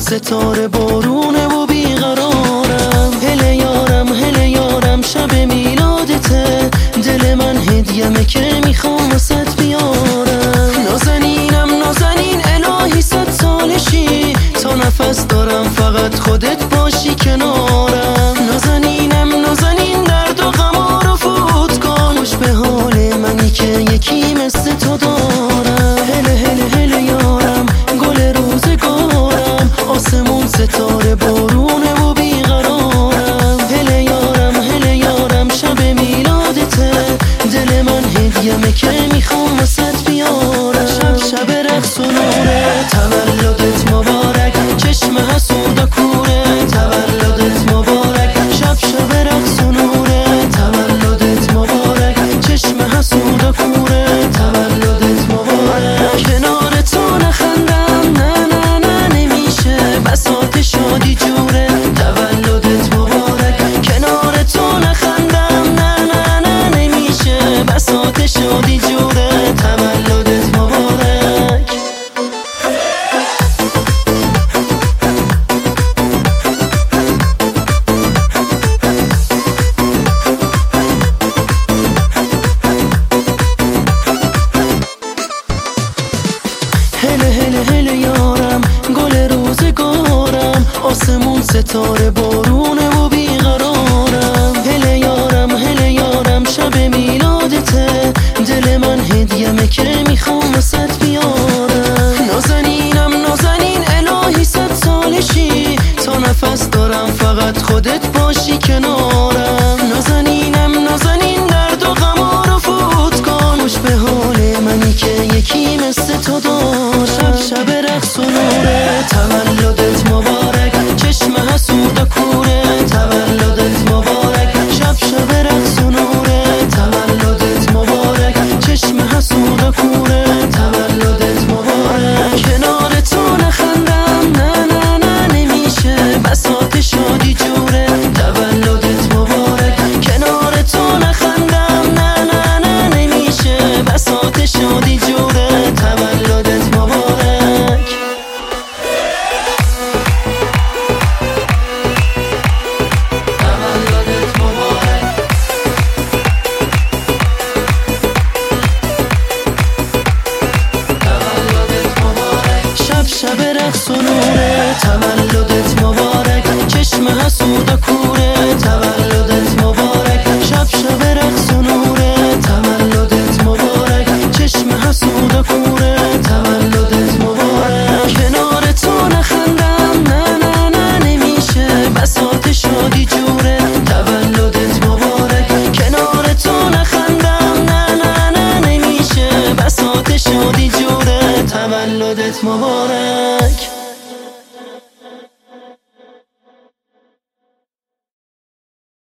ستاره بارونه و بیقرارم. هله یارم شب میلادته، دل من هدیه‌مه که میخوام واسط بیارم. نازنینم نازنین الهی 100 سالشی، تا نفس دارم فقط خودت باشی کنارم. نازنینم نازنین درد و غما رو فوت کن، خوش به حال منی که یکی مثل تو دارم. هله یارم گل روزگارم، آسمون ستاره بارونه و بیقرارم. هله یارم شب میلادته، دل من هدیه‌مه که میخوام واسط بیارم. شب رقص و نوره، تولدت مبارک، چشم حسود و کوره، تولدت مبارک. شب رقص و نوره، تولدت مبارک، چشم حسود و کوره، تولدت مبارک. کنار تو نخندم نه نمیشه، بساط شادی جوره، تولدت مبارک. کنار تو نخندم نه نمیشه، بساط شادی جوره، تولدت مبارک. هله یارم گل روزگارم، آسمون ستاره بارونه و بیقرارم. هله یارم شب میلادته، دل من هدیه‌مه که میخوام واسط بیارم. نازنینم نازنین الهی 100 سالشی، تا نفس دارم فقط خودت باشی کنارم. نازنینم نازنین درد و غما رو فوت کن، خوش به حال منی که یکی مثل تو دارم. شب رقص و نوره، تولدت مبارک، چشم حسود و کوره، تولدت مبارک. شب رقص و نوره، تولدت مبارک، چشم حسود و کوره، تولدت مبارک. کنار تو نخندم نه نمیشه، بساط شادی جوره، تولدت مبارک. کنار تو نخندم نه نمیشه، بساط شادی جوره، تولدت مبارک. شب رقص و نوره، تولدت مبارک، چشم حسود و کوره، تولدت مبارک. شب رقص و نوره، تولدت مبارک، چشم حسود و کوره،